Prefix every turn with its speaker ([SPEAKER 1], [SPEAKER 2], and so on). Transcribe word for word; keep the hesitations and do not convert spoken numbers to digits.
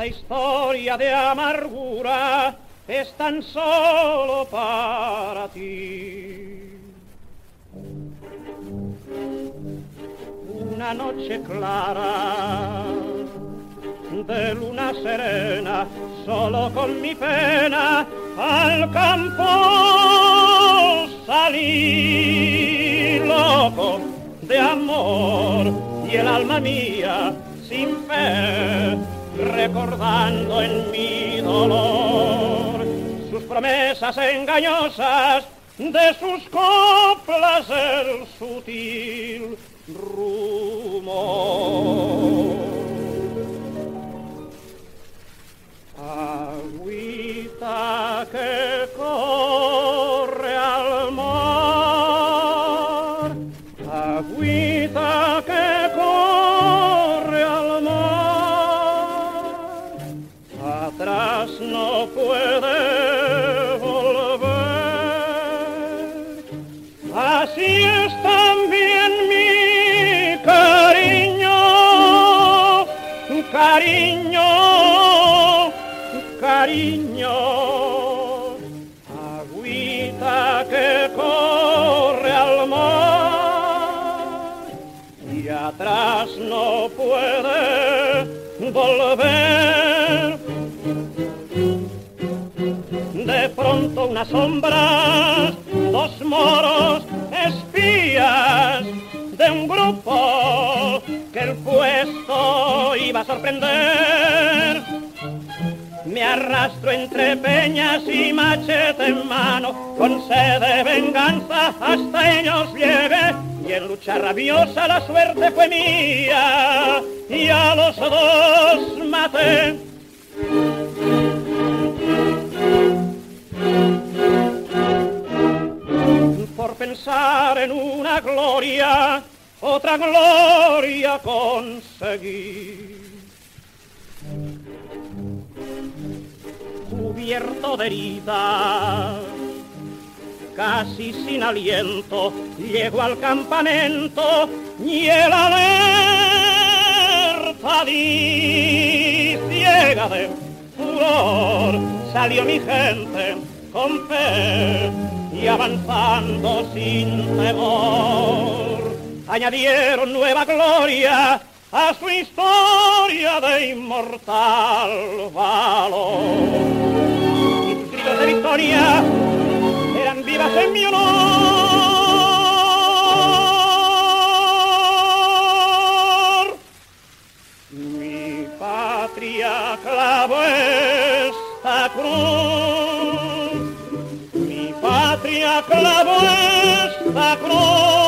[SPEAKER 1] historia de amargura es tan solo para ti. Una noche clara de luna serena, solo con mi pena al campo salí, loco de amor, y el alma mía sin fe, recordando en mi dolor sus promesas engañosas, de sus coplas el sutil rumor. Agüita que corre al mar, agüita que corre al mar, atrás no puede volver. Así es también mi cariño, cariño, cariño, agüita que corre al mar y atrás no puede volver. De pronto una sombra, dos moros espías de un grupo que el puesto iba a sorprender. Me arrastro entre peñas y machete en mano, con sed de venganza hasta ellos llegué, y en lucha rabiosa la suerte fue mía, y a los dos maté. Por pensar en una gloria, otra gloria conseguí. Cubierto de heridas, casi sin aliento, llego al campamento y el alerta di, ciega de furor, salió mi gente con fe y avanzando sin temor, añadieron nueva gloria a su historia de inmortal valor. Y sus gritos de victoria eran vivas en mi honor. Mi patria clavó esta cruz, mi patria clavó esta cruz.